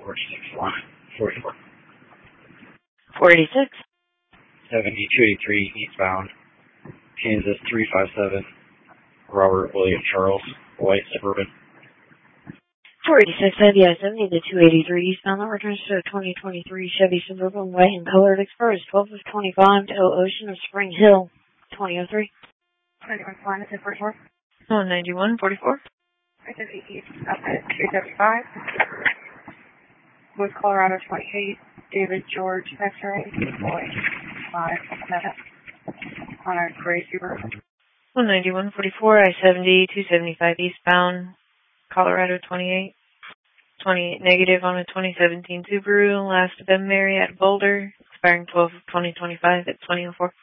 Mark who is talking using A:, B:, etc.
A: 44.
B: 486.
A: 7283 eastbound, Kansas 357, Robert William Charles, white Suburban.
B: 486 IBI-70 to 283 eastbound. That returns to a 2023 Chevy Suburban white and colored Express 12 of 25 to Ocean of Spring Hill 2003.
C: 9144.
D: 350 east up at 375. West Colorado 28. David George X-ray. Boy 5 on a gray Subaru.
C: 19144 I-70 275 eastbound, Colorado 28. 28 negative on a 2017 Subaru. Last of them Marriott Boulder, expiring 12 of 2025 at 2004.